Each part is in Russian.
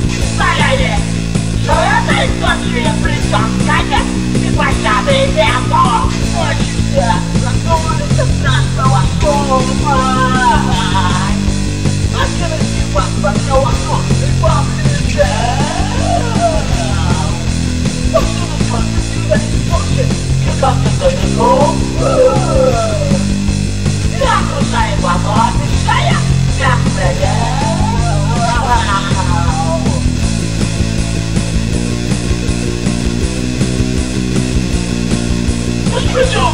Стояли! Широтой точные присоскания и пощады нету! Очень засунулись от нашего шума! Открытый паспорт на вокруг и поближе! Повсюду просто двигались ночи и как-то далеко! Я крутая вода, мешая мягкая! Пойдем!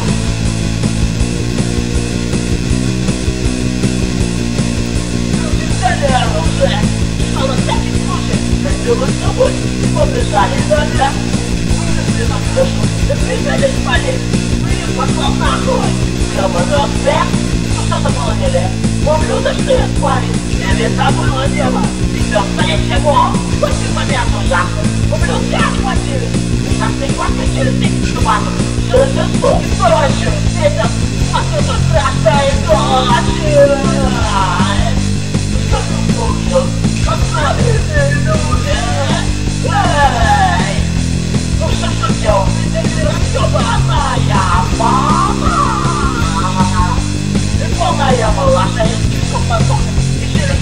Взяли оружие, что на всякий случай, придумать с тобой, побежали наверх, вылезли на крышу, двигались по ней, и пошел нахуй, громадок вверх, ну что-то было нелепо, ублюдочные твари, небеса было небо, и мертвое чего, после момента ужасно, ублюдки охватили, ужасные хватки через тысячу матов, через звуки прочь, ветер, отсюда страшная ночь. Что ты слушал? Посмотрите, люди! Эй! Ну что делать? Ты разъебанная мама! И полная малаша, и список потом, и через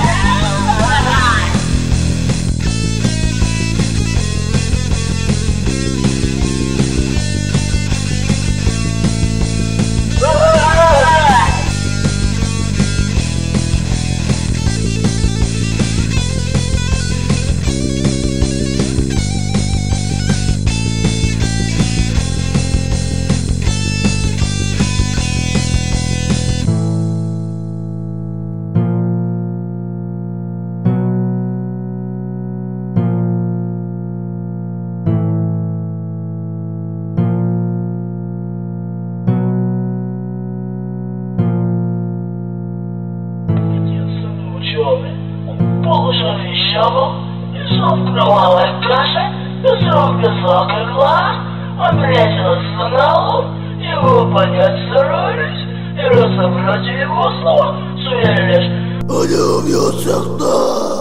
полуживый щавол, песок в кровавой каше, песок как глаз, он врезался в каналу, его понять старались, и разобрать его слова, суя лишь. Они убьют всех нас!